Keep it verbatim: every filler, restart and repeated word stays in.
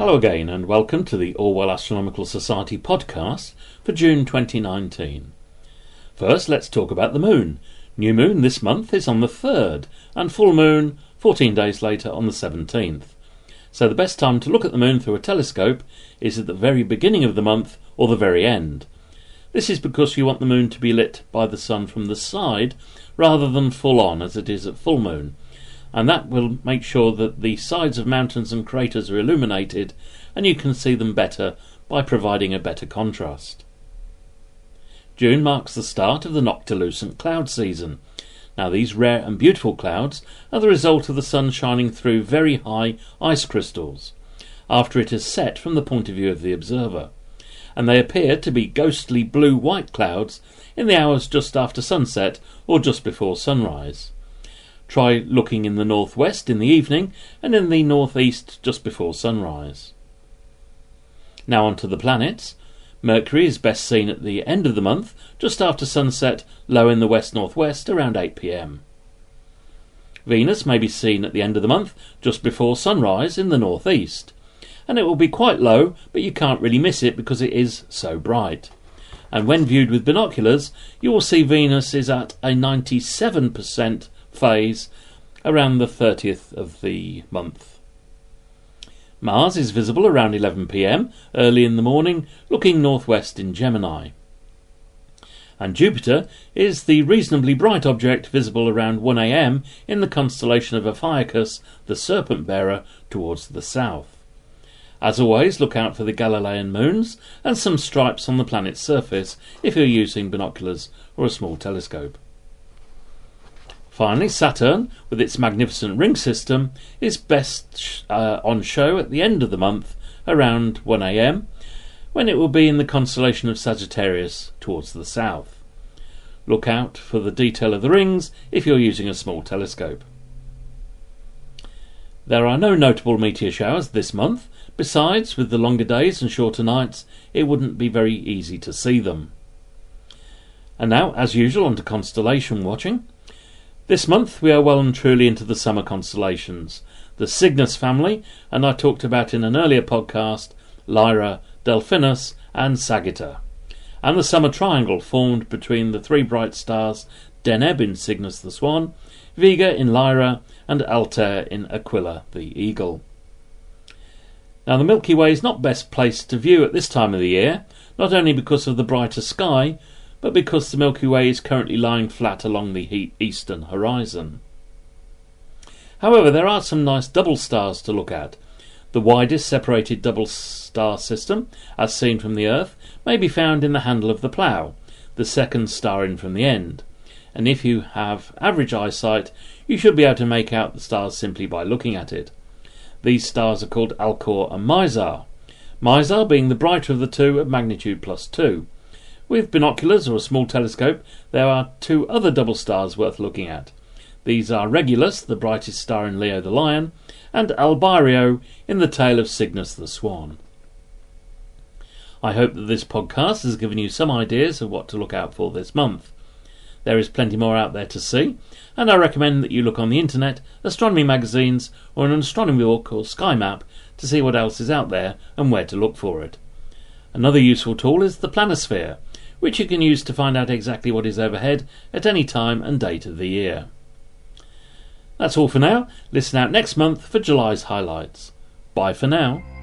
Hello again and welcome to the Orwell Astronomical Society podcast for June twenty nineteen. First, let's talk about the moon. New moon this month is on the third and full moon fourteen days later on the seventeenth. So the best time to look at the moon through a telescope is at the very beginning of the month or the very end. This is because you want the moon to be lit by the sun from the side rather than full on as it is at full moon. And that will make sure that the sides of mountains and craters are illuminated and you can see them better by providing a better contrast. June marks the start of the noctilucent cloud season. Now these rare and beautiful clouds are the result of the sun shining through very high ice crystals after it has set from the point of view of the observer, and they appear to be ghostly blue-white clouds in the hours just after sunset or just before sunrise. Try looking in the northwest in the evening and in the northeast just before sunrise. Now on to the planets. Mercury is best seen at the end of the month, just after sunset, low in the west-northwest around eight p m. Venus may be seen at the end of the month, just before sunrise in the northeast, and it will be quite low, but you can't really miss it because it is so bright. And when viewed with binoculars, you will see Venus is at a ninety-seven percent phase around the thirtieth of the month. Mars is visible around eleven p m early in the morning, looking northwest in Gemini. And Jupiter is the reasonably bright object visible around one a m in the constellation of Ophiuchus, the serpent bearer, towards the south. As always, look out for the Galilean moons and some stripes on the planet's surface if you're using binoculars or a small telescope. Finally, Saturn, with its magnificent ring system, is best uh, on show at the end of the month, around one a m, when it will be in the constellation of Sagittarius towards the south. Look out for the detail of the rings if you're using a small telescope. There are no notable meteor showers this month. Besides, with the longer days and shorter nights, it wouldn't be very easy to see them. And now, as usual, on to constellation watching. This month we are well and truly into the summer constellations, the Cygnus family, and I talked about in an earlier podcast Lyra, Delphinus and Sagitta, and the summer triangle formed between the three bright stars Deneb in Cygnus the Swan, Vega in Lyra and Altair in Aquila the Eagle. Now the Milky Way is not best placed to view at this time of the year, not only because of the brighter sky, but because the Milky Way is currently lying flat along the eastern horizon. However, there are some nice double stars to look at. The widest separated double star system, as seen from the Earth, may be found in the handle of the Plough, the second star in from the end, and if you have average eyesight, you should be able to make out the stars simply by looking at it. These stars are called Alcor and Mizar, Mizar being the brighter of the two at magnitude plus two. With binoculars or a small telescope, there are two other double stars worth looking at. These are Regulus, the brightest star in Leo the Lion, and Albario in the tail of Cygnus the Swan. I hope that this podcast has given you some ideas of what to look out for this month. There is plenty more out there to see, and I recommend that you look on the internet, astronomy magazines, or an astronomy book or sky map to see what else is out there and where to look for it. Another useful tool is the planisphere, which you can use to find out exactly what is overhead at any time and date of the year. That's all for now. Listen out next month for July's highlights. Bye for now.